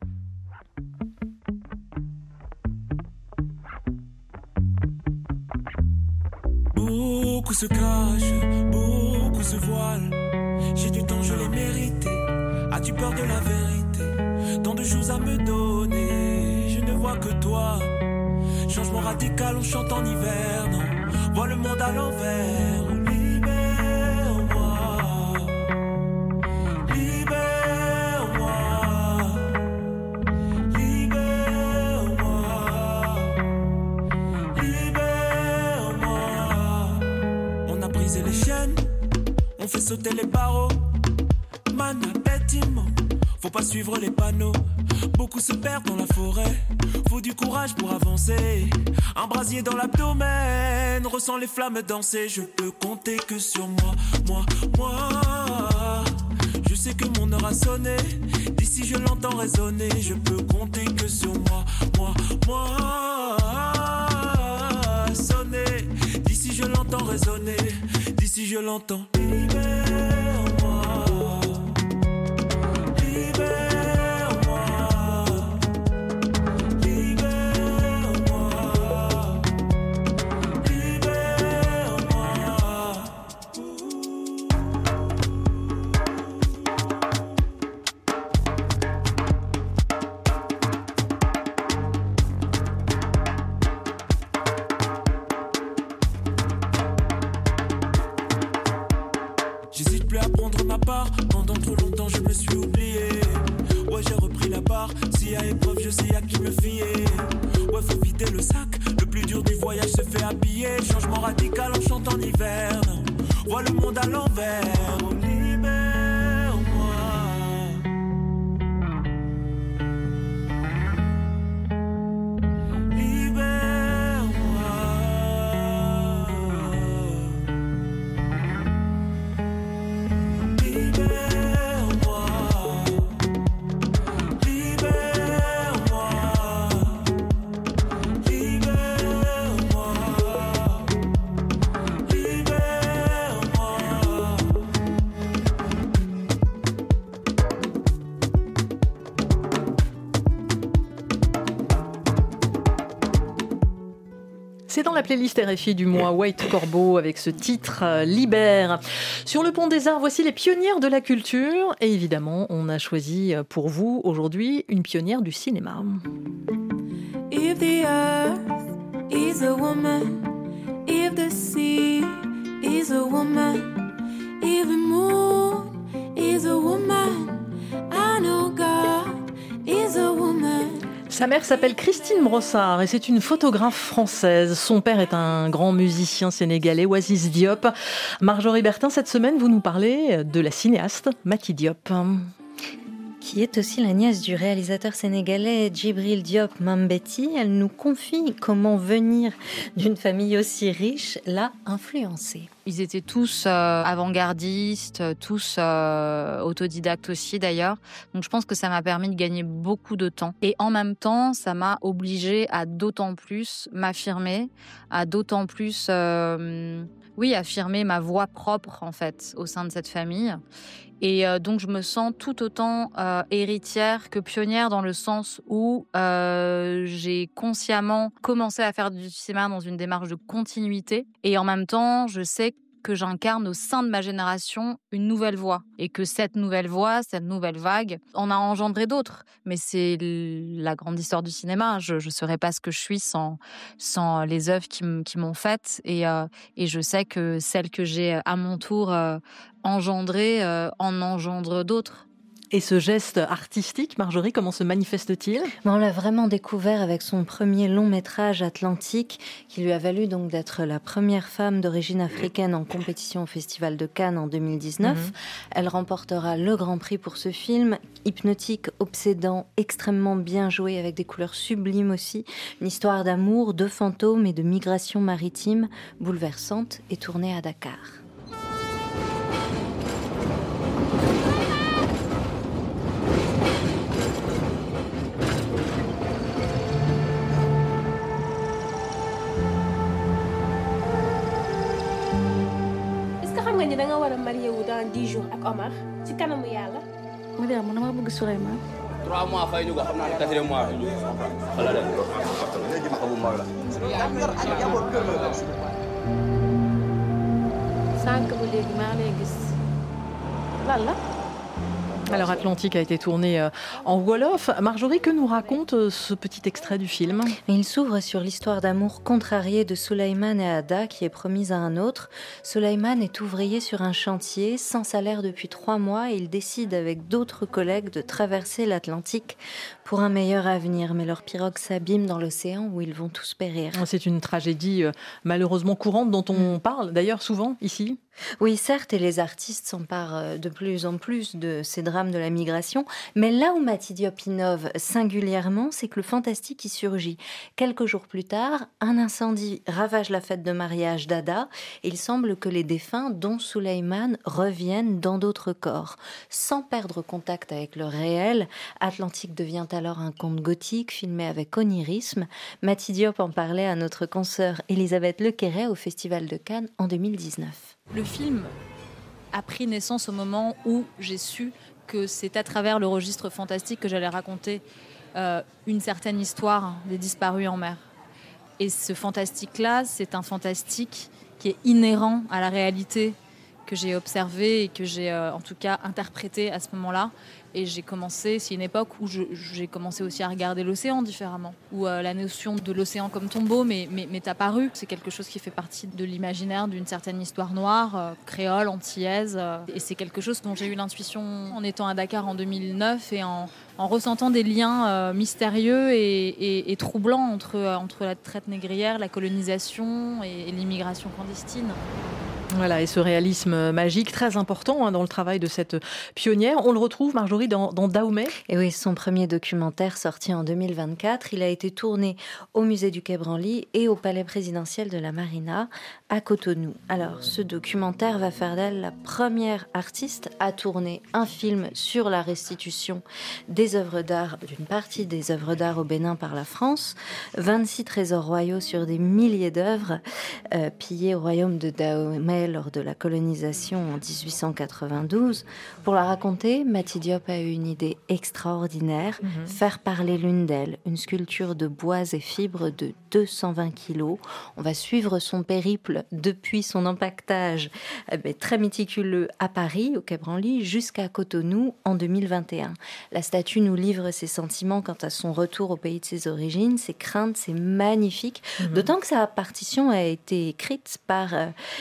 Beaucoup se cachent, beaucoup se voilent. J'ai du temps, je l'ai mérité. As-tu peur de la vérité? Tant de choses à me donner, je ne vois que toi. Changement radical, on chante en hiver, non. Vois le monde à l'envers, libère-moi, libère-moi, libère-moi, libère-moi. On a brisé les chaînes, on fait sauter les barreaux. Man, appétiment, faut pas suivre les panneaux. Beaucoup se perdent dans la forêt, faut du courage pour avancer. Un brasier dans l'abdomen, ressens les flammes danser. Je peux compter que sur moi, moi, moi. Je sais que mon heure a sonné, d'ici je l'entends résonner. Je peux compter que sur moi, moi, moi. Sonner, d'ici je l'entends résonner, d'ici je l'entends. Libère-moi, libère-moi. Pendant trop longtemps je me suis oublié. Ouais, j'ai repris la barre. S'il y a épreuve, je sais à qui me fier. Ouais, faut vider le sac. Le plus dur du voyage se fait habiller. Changement radical, on chante en hiver. Vois le monde à l'envers. Oh, libère-moi. Libère-moi. C'est dans la playlist R F I du mois White Corbeau avec ce titre euh, Libère. Sur le Pont des Arts, voici les pionnières de la culture. Et évidemment, on a choisi pour vous aujourd'hui une pionnière du cinéma. If the earth is a woman, if the sea is a woman, if the moon is a woman, I know God is a woman. Sa mère s'appelle Christine Brossard et c'est une photographe française. Son père est un grand musicien sénégalais, Oasis Diop. Marjorie Bertin, cette semaine, vous nous parlez de la cinéaste Mati Diop. qui est aussi la nièce du réalisateur sénégalais Djibril Diop Mambéty. Elle nous confie comment venir d'une famille aussi riche l'a influencée. Ils étaient tous euh, avant-gardistes, tous euh, autodidactes aussi d'ailleurs. Donc je pense que ça m'a permis de gagner beaucoup de temps. Et en même temps, ça m'a obligée à d'autant plus m'affirmer, à d'autant plus, euh, oui, affirmer ma voix propre en fait au sein de cette famille. Et euh, donc je me sens tout autant euh, héritière que pionnière dans le sens où euh, j'ai consciemment commencé à faire du cinéma dans une démarche de continuité. Et en même temps, je sais que j'incarne au sein de ma génération une nouvelle voix. Et que cette nouvelle voix, cette nouvelle vague, en a engendré d'autres. Mais c'est la grande histoire du cinéma. Je ne serais pas ce que je suis sans, sans les œuvres qui, m- qui m'ont faite. Et, euh, et je sais que celles que j'ai à mon tour euh, engendrées euh, en engendrent d'autres. Et ce geste artistique, Marjorie, comment se manifeste-t-il ? On l'a vraiment découvert avec son premier long métrage Atlantique, qui lui a valu donc d'être la première femme d'origine africaine en compétition au Festival de Cannes en deux mille dix-neuf. Mmh. Elle remportera le Grand Prix pour ce film, hypnotique, obsédant, extrêmement bien joué, avec des couleurs sublimes aussi. Une histoire d'amour, de fantômes et de migration maritime, bouleversante et tournée à Dakar. da nga war a marié wu dans dix jours ak Omar ci kanamu yàlla. Mariama dama bëgg Souleymane. trois mois fay ñu ko xam naa ne quatrième mois fay ñu wala dem léegi ma xamu mag la. sànq ba léegi maa lay gis lan la. Alors Atlantique a été tourné en Wolof. Marjorie, que nous raconte ce petit extrait du film ? Il s'ouvre sur l'histoire d'amour contrariée de Souleymane et Ada, qui est promise à un autre. Souleymane est ouvrier sur un chantier, sans salaire depuis trois mois, et il décide avec d'autres collègues de traverser l'Atlantique pour un meilleur avenir. Mais leur pirogue s'abîme dans l'océan où ils vont tous périr. C'est une tragédie malheureusement courante dont on parle d'ailleurs souvent ici. Oui, certes, et les artistes s'emparent de plus en plus de ces drames de la migration. Mais là où Mati Diop innove singulièrement, c'est que le fantastique y surgit. Quelques jours plus tard, un incendie ravage la fête de mariage d'Ada. Et il semble que les défunts, dont Souleymane, reviennent dans d'autres corps. Sans perdre contact avec le réel, Atlantique devient alors un conte gothique filmé avec onirisme. Mati Diop en parlait à notre consoeur Elisabeth Lequeret au Festival de Cannes en deux mille dix-neuf. Le film a pris naissance au moment où j'ai su que c'est à travers le registre fantastique que j'allais raconter euh, une certaine histoire des disparus en mer. Et ce fantastique-là, c'est un fantastique qui est inhérent à la réalité que j'ai observée et que j'ai euh, en tout cas interprétée à ce moment-là. Et j'ai commencé, c'est une époque où je, j'ai commencé aussi à regarder l'océan différemment, où euh, la notion de l'océan comme tombeau m'est, m'est, m'est apparue. C'est quelque chose qui fait partie de l'imaginaire d'une certaine histoire noire, euh, créole, antillaise. Euh, et c'est quelque chose dont j'ai eu l'intuition en étant à Dakar en deux mille neuf et en, en ressentant des liens euh, mystérieux et, et, et troublants entre, euh, entre la traite négrière, la colonisation et, et l'immigration clandestine. Voilà, et ce réalisme magique, très important hein, dans le travail de cette pionnière. On le retrouve, Marjorie, dans, dans Dahomey. Et oui, son premier documentaire sorti en deux mille vingt-quatre. Il a été tourné au musée du Quai Branly et au palais présidentiel de la Marina à Cotonou. Alors, ce documentaire va faire d'elle la première artiste à tourner un film sur la restitution des œuvres d'art, d'une partie des œuvres d'art au Bénin par la France. vingt-six trésors royaux sur des milliers d'œuvres euh, pillées au royaume de Dahomey lors de la colonisation en dix-huit cent quatre-vingt-douze. Pour la raconter, Mati Diop a eu une idée extraordinaire, mmh. faire parler l'une d'elles, une sculpture de bois et fibres de deux cent vingt kilos. On va suivre son périple depuis son empaquetage eh bien, très méticuleux à Paris, au Quai Branly, jusqu'à Cotonou en deux mille vingt et un. La statue nous livre ses sentiments quant à son retour au pays de ses origines, ses craintes, c'est magnifique, mmh. d'autant que sa partition a été écrite par euh, la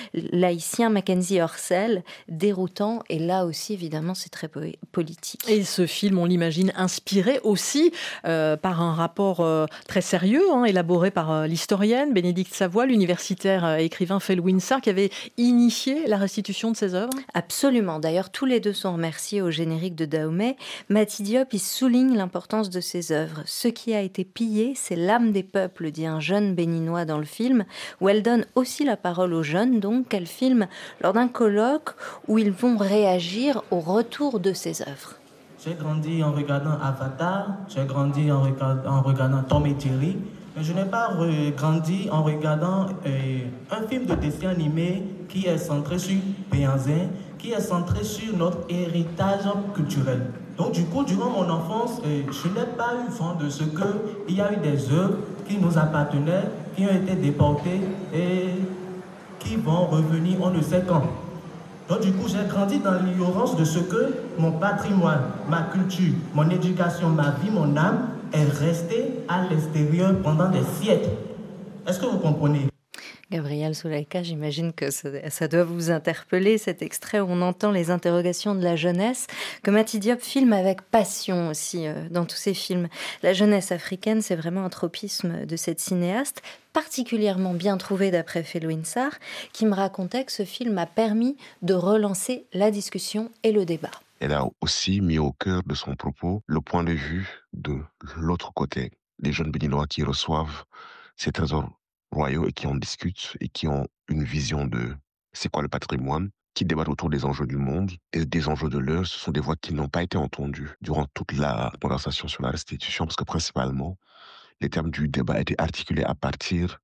l'haïtien Mackenzie Orsel, déroutant, et là aussi, évidemment, c'est très po- politique. Et ce film, on l'imagine, inspiré aussi euh, par un rapport euh, très sérieux, hein, élaboré par euh, l'historienne Bénédicte Savoie, l'universitaire euh, écrivain Phil Winsor, qui avait initié la restitution de ses œuvres. Absolument. D'ailleurs, tous les deux sont remerciés au générique de Dahomey. Mati Diop, il souligne l'importance de ses œuvres. Ce qui a été pillé, c'est l'âme des peuples, dit un jeune béninois dans le film, où elle donne aussi la parole aux jeunes, donc qu'elle filme lors d'un colloque où ils vont réagir au retour de ses œuvres. J'ai grandi en regardant Avatar, j'ai grandi en, regard- en regardant Tom et Jerry, mais je n'ai pas re- grandi en regardant euh, un film de dessin animé qui est centré sur Béanzin, qui est centré sur notre héritage culturel. Donc du coup, durant mon enfance, euh, je n'ai pas eu vent de ce qu'il y a eu des œuvres qui nous appartenaient, qui ont été déportées et qui vont revenir on ne sait quand. Donc du coup, j'ai grandi dans l'ignorance de ce que mon patrimoine, ma culture, mon éducation, ma vie, mon âme est restée à l'extérieur pendant des siècles. Est-ce que vous comprenez ? Gabriel Souleika, j'imagine que ça, ça doit vous interpeller, cet extrait où on entend les interrogations de la jeunesse, que Mati Diop filme avec passion aussi euh, dans tous ses films. La jeunesse africaine, c'est vraiment un tropisme de cette cinéaste, particulièrement bien trouvé d'après Phil Winsor, qui me racontait que ce film a permis de relancer la discussion et le débat. Elle a aussi mis au cœur de son propos le point de vue de l'autre côté, les jeunes béninois qui reçoivent ces trésors royaux et qui en discutent et qui ont une vision de c'est quoi le patrimoine, qui débattent autour des enjeux du monde et des enjeux de l'heure. Ce sont des voix qui n'ont pas été entendues durant toute la conversation sur la restitution, parce que principalement, les termes du débat étaient articulés à partir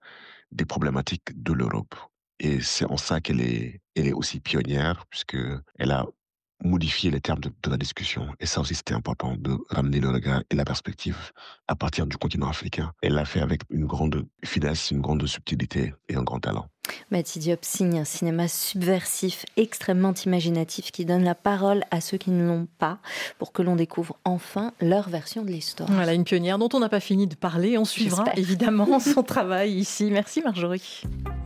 des problématiques de l'Europe. Et c'est en ça qu'elle est, elle est aussi pionnière, puisqu'elle a modifier les termes de, de la discussion. Et ça aussi, c'était important de ramener le regard et la perspective à partir du continent africain. Elle l'a fait avec une grande finesse, une grande subtilité et un grand talent. Mati Diop signe un cinéma subversif, extrêmement imaginatif, qui donne la parole à ceux qui ne l'ont pas, pour que l'on découvre enfin leur version de l'histoire. Voilà, une pionnière dont on n'a pas fini de parler. On suivra J'espère. évidemment son travail ici. Merci Marjorie.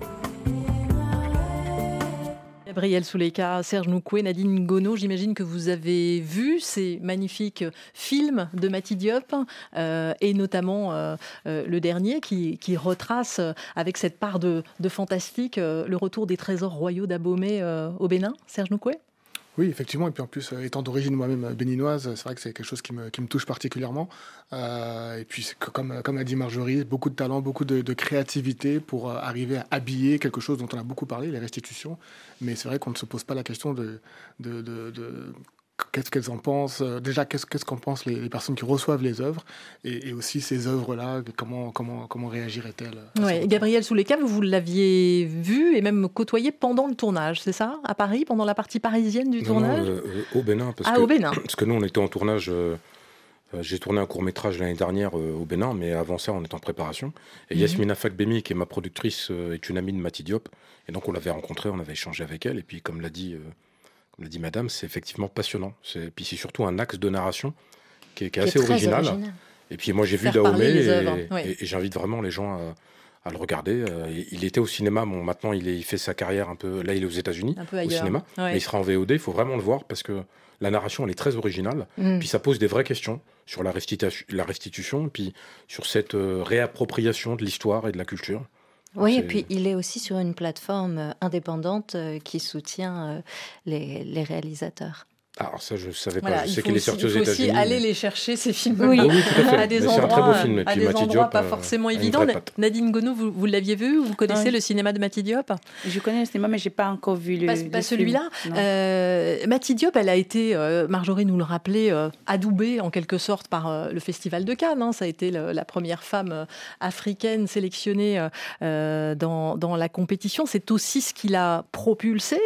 Gabriel Souleika, Serge Noukoué, Nadine Ngono, j'imagine que vous avez vu ces magnifiques films de Mati Diop euh, et notamment euh, euh, le dernier qui, qui retrace euh, avec cette part de, de fantastique euh, le retour des trésors royaux d'Abomey euh, au Bénin. Serge Noukoué ? Oui, effectivement. Et puis en plus, euh, étant d'origine moi-même béninoise, c'est vrai que c'est quelque chose qui me, qui me touche particulièrement. Euh, et puis, c'est que, comme, comme a dit Marjorie, beaucoup de talent, beaucoup de, de créativité pour euh, arriver à habiller quelque chose dont on a beaucoup parlé, les restitutions. Mais c'est vrai qu'on ne se pose pas la question de... de, de, de qu'est-ce qu'elles en pensent, déjà qu'est-ce, qu'est-ce qu'en pensent les, les personnes qui reçoivent les œuvres et, et aussi ces œuvres-là, comment, comment, comment réagiraient-elles? Ouais, Gabriel Souleika, vous, vous l'aviez vu et même côtoyé pendant le tournage, c'est ça? À Paris, pendant la partie parisienne du non, tournage non, euh, Au Bénin. Parce ah, que, au Bénin. Parce que nous, on était en tournage... Euh, j'ai tourné un court-métrage l'année dernière euh, au Bénin, mais avant ça, on est en préparation. Et mm-hmm. Yasmina Fakbemi, qui est ma productrice, euh, est une amie de Mati Diop. Et donc, on l'avait rencontrée, on avait échangé avec elle. Et puis, comme l'a dit... Euh, Comme l'a dit madame, c'est effectivement passionnant. C'est, puis c'est surtout un axe de narration qui est, qui est qui assez est original. original. Et puis moi j'ai Faire vu Dahomey et, oui. et, et j'invite vraiment les gens à, à le regarder. Il était au cinéma, bon, maintenant il, est, il fait sa carrière un peu... Là il est aux États-Unis, au cinéma. Ouais. Mais il sera en V O D, il faut vraiment le voir parce que la narration elle est très originale. Mm. Puis ça pose des vraies questions sur la, restitu- la restitution, et puis sur cette euh, réappropriation de l'histoire et de la culture. Oui, c'est... et puis il est aussi sur une plateforme indépendante qui soutient les, les réalisateurs. Alors ça, je ne savais pas. Voilà, je sais qu'il est sorti aux États-Unis. Il faut aussi aller mais... les chercher, ces films oui. oui, tout à, fait. à des mais endroits, c'est un très beau film. Et à puis des Mati endroits Diop, pas forcément euh, évidents. Nadine Ngono, vous, vous l'aviez vu? Vous connaissez oui. le cinéma de Mati Diop? Je connais le cinéma, mais je n'ai pas encore vu le Pas, le pas film. celui-là. Euh, Mati Diop, elle a été, euh, Marjorie nous le rappelait, euh, adoubée en quelque sorte par euh, le Festival de Cannes. Hein. Ça a été le, la première femme euh, africaine sélectionnée euh, dans, dans la compétition. C'est aussi ce qui l'a propulsée.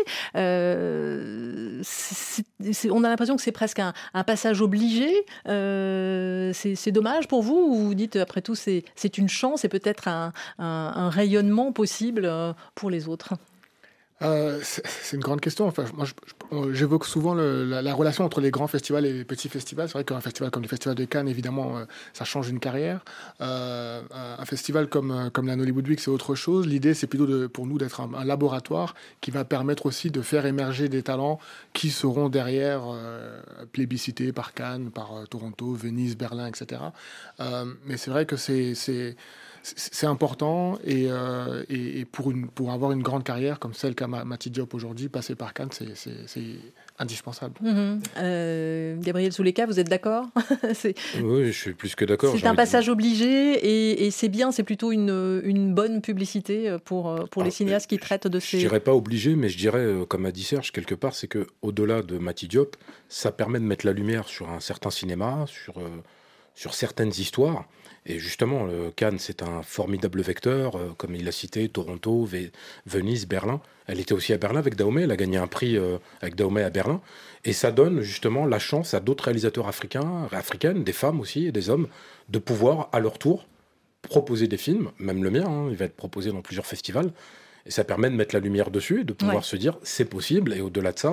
Euh, c'est, c'est, on a l'impression que c'est presque un, un passage obligé. Euh, c'est, c'est dommage pour vous, ou vous dites après tout c'est, c'est une chance et peut-être un, un, un rayonnement possible pour les autres? Euh, c'est, c'est une grande question. Enfin, moi, je, je, j'évoque souvent le, la, la relation entre les grands festivals et les petits festivals. C'est vrai qu'un festival comme le Festival de Cannes, évidemment, euh, ça change une carrière. Euh, un festival comme, comme la Nollywood Week, c'est autre chose. L'idée, c'est plutôt de, pour nous d'être un, un laboratoire qui va permettre aussi de faire émerger des talents qui seront derrière euh, plébiscités par Cannes, par euh, Toronto, Venise, Berlin, et cetera. Euh, mais c'est vrai que c'est... c'est C'est important et, euh, et, et pour, une, pour avoir une grande carrière comme celle qu'a Mati Diop aujourd'hui, passer par Cannes, c'est, c'est, c'est indispensable. Mmh. Euh, Gabriel Souleka, vous êtes d'accord? c'est... Oui, je suis plus que d'accord. C'est un passage dire. obligé et, et c'est bien, c'est plutôt une, une bonne publicité pour, pour les Alors, cinéastes qui traitent de ces... Je dirais pas obligé, mais je dirais, comme a dit Serge, quelque part, c'est qu'au-delà de Mati Diop, ça permet de mettre la lumière sur un certain cinéma, sur, euh, sur certaines histoires. Et justement, le Cannes, c'est un formidable vecteur, euh, comme il l'a cité, Toronto, v- Venise, Berlin. Elle était aussi à Berlin avec Dahomey, elle a gagné un prix euh, avec Dahomey à Berlin. Et ça donne justement la chance à d'autres réalisateurs africains, africaines, des femmes aussi et des hommes, de pouvoir, à leur tour, proposer des films, même le mien, hein, il va être proposé dans plusieurs festivals. Et ça permet de mettre la lumière dessus et de pouvoir ouais. se dire, c'est possible. Et au-delà de ça,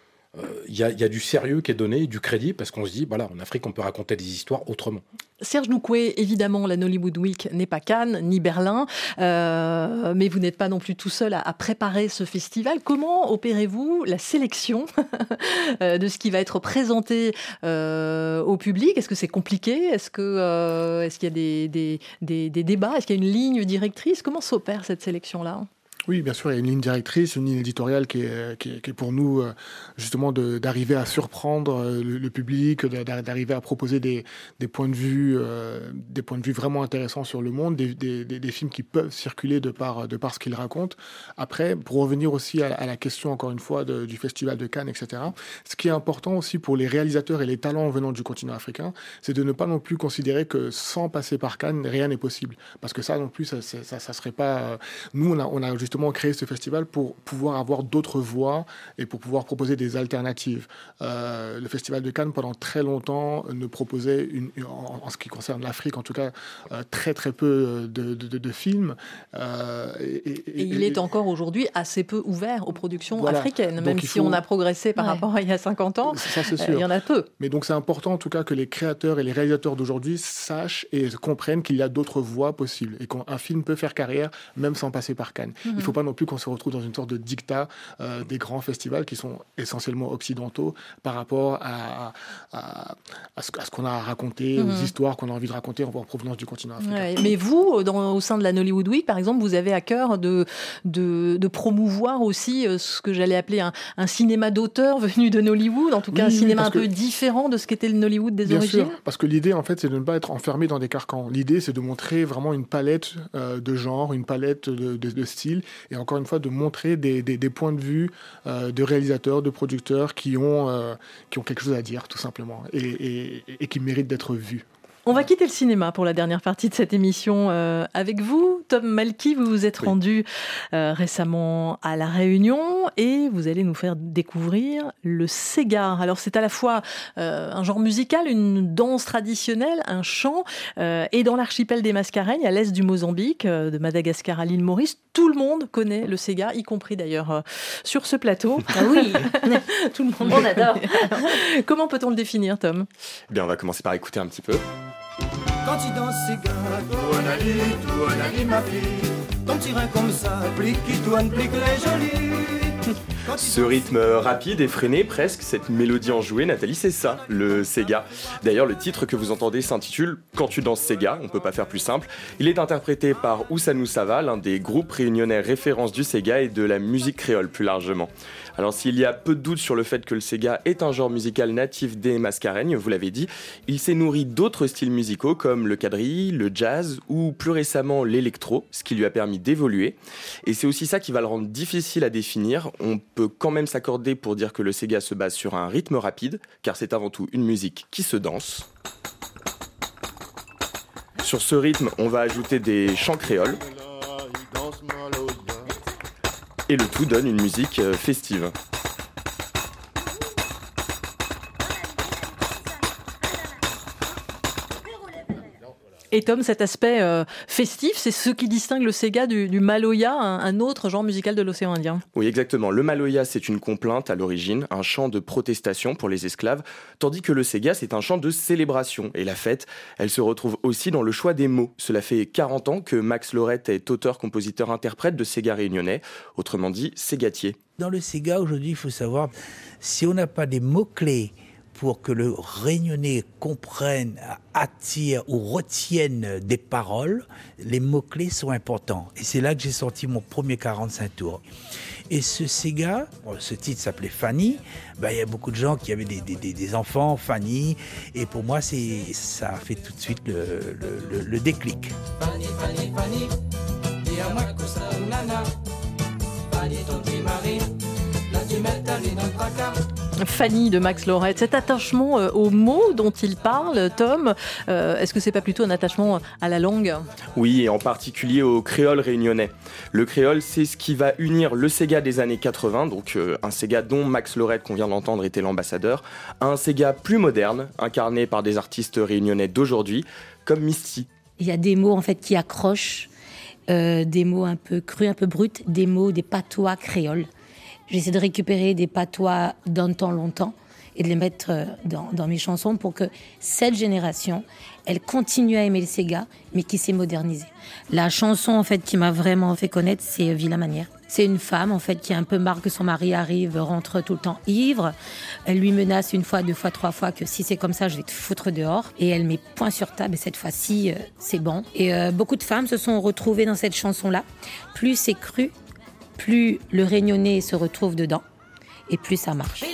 il euh, y, y a du sérieux qui est donné, du crédit, parce qu'on se dit, voilà, en Afrique, on peut raconter des histoires autrement. Serge Noukoué, évidemment, la Nollywood Week n'est pas Cannes, ni Berlin, euh, mais vous n'êtes pas non plus tout seul à, à préparer ce festival. Comment opérez-vous la sélection de ce qui va être présenté euh, au public? Est-ce que c'est compliqué? Est-ce, que, euh, est-ce qu'il y a des, des, des, des débats? Est-ce qu'il y a une ligne directrice? Comment s'opère cette sélection-là? Oui, bien sûr, il y a une ligne directrice, une ligne éditoriale qui est, qui est, qui est pour nous, justement, de, d'arriver à surprendre le, le public, d'arriver à proposer des, des, points de vue, euh, des points de vue vraiment intéressants sur le monde, des, des, des, des films qui peuvent circuler de par, de par ce qu'ils racontent. Après, pour revenir aussi à, à la question, encore une fois, de, du Festival de Cannes, et cetera, ce qui est important aussi pour les réalisateurs et les talents venant du continent africain, c'est de ne pas non plus considérer que sans passer par Cannes, rien n'est possible. Parce que ça, non plus, ça ne ça, ça serait pas... Nous, on a, on a justement créé ce festival pour pouvoir avoir d'autres voies et pour pouvoir proposer des alternatives. Euh, le Festival de Cannes, pendant très longtemps, ne proposait, une, en, en ce qui concerne l'Afrique, en tout cas, euh, très très peu de, de, de, de films. Euh, et, et, et il et, est encore aujourd'hui assez peu ouvert aux productions voilà. africaines, donc même si faut... on a progressé par ouais. rapport à il y a cinquante ans. Ça, c'est sûr. Euh, il y en a peu. Mais donc c'est important, en tout cas, que les créateurs et les réalisateurs d'aujourd'hui sachent et comprennent qu'il y a d'autres voies possibles et qu'un film peut faire carrière même sans passer par Cannes. Mm-hmm. Il ne faut pas non plus qu'on se retrouve dans une sorte de dictat euh, des grands festivals qui sont essentiellement occidentaux par rapport à, à, à, ce, à ce qu'on a raconté, mm-hmm. aux histoires qu'on a envie de raconter en, en provenance du continent africain. Ouais, mais vous, dans, au sein de la Nollywood Week, par exemple, vous avez à cœur de, de, de promouvoir aussi ce que j'allais appeler un, un cinéma d'auteur venu de Nollywood, en tout cas oui, un cinéma un peu différent de ce qu'était le Nollywood des bien origines. Sûr, parce que l'idée, en fait, c'est de ne pas être enfermé dans des carcans. L'idée, c'est de montrer vraiment une palette euh, de genres, une palette de, de, de styles, et encore une fois, de montrer des, des, des points de vue euh, de réalisateurs, de producteurs qui ont, euh, qui ont quelque chose à dire, tout simplement, et, et, et qui méritent d'être vus. On va quitter le cinéma pour la dernière partie de cette émission euh, avec vous. Tom Malky, vous vous êtes oui. rendu euh, récemment à La Réunion et vous allez nous faire découvrir le Sega. Alors c'est à la fois euh, un genre musical, une danse traditionnelle, un chant. Euh, et dans l'archipel des Mascareignes, à l'est du Mozambique, euh, de Madagascar à l'île Maurice, tout le monde connaît le Sega, y compris d'ailleurs euh, sur ce plateau. Ah oui, tout le monde on adore. Comment peut-on le définir, Tom ? Eh bien, on va commencer par écouter un petit peu. Quand tu danses, c'est gâteau, on a dit, tout, on a dit, ma fille. Ton petit rein comme ça, plique qui tourne, plique les jolis. Ce rythme rapide, effréné presque, cette mélodie enjouée, Nathalie, c'est ça, le Sega. D'ailleurs, le titre que vous entendez s'intitule « Quand tu danses Sega », on peut pas faire plus simple. Il est interprété par Oussanu Sava, l'un des groupes réunionnais références du Sega et de la musique créole plus largement. Alors s'il y a peu de doute sur le fait que le Sega est un genre musical natif des Mascareignes, vous l'avez dit, il s'est nourri d'autres styles musicaux comme le quadrille, le jazz ou plus récemment l'électro, ce qui lui a permis d'évoluer. Et c'est aussi ça qui va le rendre difficile à définir. On peut quand même s'accorder pour dire que le Sega se base sur un rythme rapide, car c'est avant tout une musique qui se danse. Sur ce rythme, on va ajouter des chants créoles. Et le tout donne une musique festive. Et Tom, cet aspect euh, festif, c'est ce qui distingue le Sega du, du Maloya, un, un autre genre musical de l'océan Indien. Oui, exactement. Le Maloya, c'est une complainte à l'origine, un chant de protestation pour les esclaves, tandis que le Sega, c'est un chant de célébration. Et la fête, elle se retrouve aussi dans le choix des mots. Cela fait quarante ans que Max Lorette est auteur, compositeur, interprète de Sega réunionnais, autrement dit ségatier. Dans le Sega, aujourd'hui, il faut savoir, si on n'a pas des mots-clés pour que le Réunionnais comprenne, attire ou retienne des paroles, les mots-clés sont importants. Et c'est là que j'ai sorti mon premier quarante-cinq tours. Et ce Sega, ce titre s'appelait Fanny, ben, il y a beaucoup de gens qui avaient des, des, des enfants, Fanny, et pour moi, c'est, ça a fait tout de suite le, le, le, le déclic. Fanny, Fanny, Fanny, dis à moi que ça nana, Fanny, ton petit mari, là tu mets ta ligne dans le tracas. Fanny de Max Lorette, cet attachement euh, aux mots dont il parle, Tom, euh, est-ce que c'est pas plutôt un attachement à la langue ? Oui, et en particulier au créole réunionnais. Le créole, c'est ce qui va unir le Sega des années quatre-vingts, donc euh, un Sega dont Max Lorette, qu'on vient d'entendre, était l'ambassadeur, à un Sega plus moderne, incarné par des artistes réunionnais d'aujourd'hui, comme Misty. Il y a des mots en fait qui accrochent, euh, des mots un peu crus, un peu bruts, des mots, des patois créoles. J'essaie de récupérer des patois d'un temps longtemps et de les mettre dans, dans mes chansons pour que cette génération, elle continue à aimer le Sega, mais qui s'est modernisée. La chanson en fait qui m'a vraiment fait connaître, c'est Vilain Manière. C'est une femme en fait qui a un peu marre que son mari arrive, rentre tout le temps ivre. Elle lui menace une fois, deux fois, trois fois que si c'est comme ça, je vais te foutre dehors. Et elle met point sur table et cette fois-ci, euh, c'est bon. Et euh, beaucoup de femmes se sont retrouvées dans cette chanson-là. Plus c'est cru, plus le Réunionnais se retrouve dedans, et plus ça marche.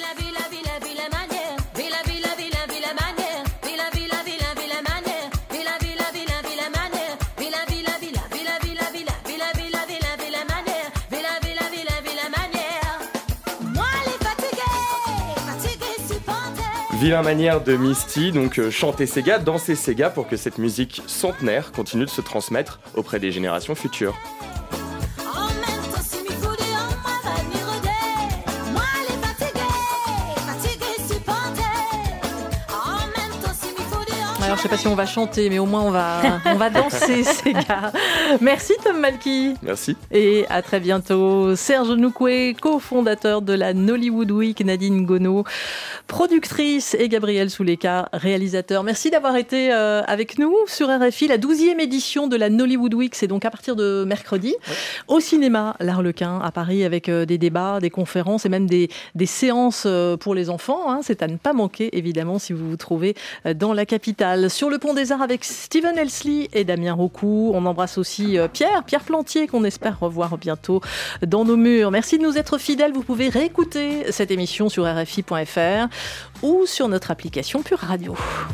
Vilain Manière de Misty, donc euh, chanter Sega, danser Sega pour que cette musique centenaire continue de se transmettre auprès des générations futures. Alors, je ne sais pas si on va chanter, mais au moins on va, on va danser, Sega. Merci Tom Malky. Merci. Et à très bientôt. Serge Noukoué, cofondateur de la Nollywood Week, Nadine Gonneau, productrice, et Gabriel Souleka, réalisateur. Merci d'avoir été euh, avec nous sur R F I. La douzième édition de la Nollywood Week, c'est donc à partir de mercredi, ouais. Au cinéma L'Arlequin à Paris, avec euh, des débats, des conférences et même des, des séances euh, pour les enfants. Hein. C'est à ne pas manquer, évidemment, si vous vous trouvez euh, dans la capitale. Sur le Pont des Arts avec Steven Elsley et Damien Rocou. On embrasse aussi euh, Pierre, Pierre Plantier, qu'on espère revoir bientôt dans nos murs. Merci de nous être fidèles. Vous pouvez réécouter cette émission sur R F I point F R ou sur notre application Pure Radio.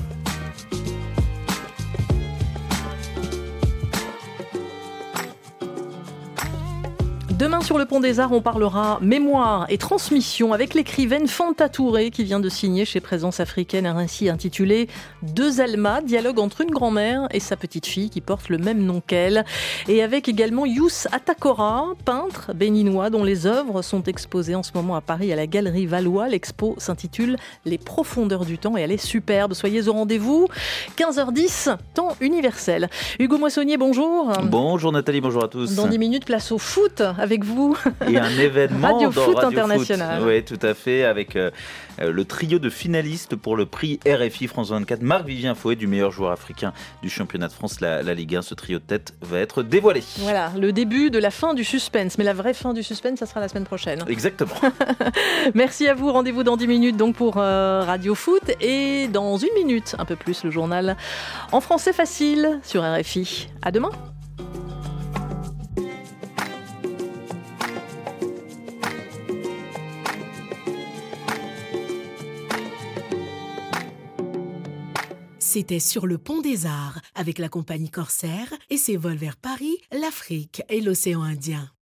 Demain sur le Pont des Arts, on parlera mémoire et transmission avec l'écrivaine Fanta Touré qui vient de signer chez Présence Africaine un récit intitulé Deux Alma, dialogue entre une grand-mère et sa petite fille qui porte le même nom qu'elle. Et avec également Youss Atakora, peintre béninois dont les œuvres sont exposées en ce moment à Paris à la Galerie Valois. L'expo s'intitule Les profondeurs du temps et elle est superbe. Soyez au rendez-vous, quinze heures dix, temps universel. Hugo Moissonnier, bonjour. Bonjour Nathalie, bonjour à tous. Dans dix minutes, place au foot avec vous. Et un événement Radio dans Foot Radio International. Foot. Oui, tout à fait, avec euh, le trio de finalistes pour le prix R F I France vingt-quatre. Marc-Vivien Fouet, du meilleur joueur africain du championnat de France, la, la Ligue un. Ce trio de tête va être dévoilé. Voilà, le début de la fin du suspense. Mais la vraie fin du suspense, ça sera la semaine prochaine. Exactement. Merci à vous. Rendez-vous dans dix minutes donc pour euh, Radio Foot. Et dans une minute, un peu plus, le journal en français facile sur R F I. À demain. C'était Sur le Pont des Arts avec la compagnie Corsair et ses vols vers Paris, l'Afrique et l'océan Indien.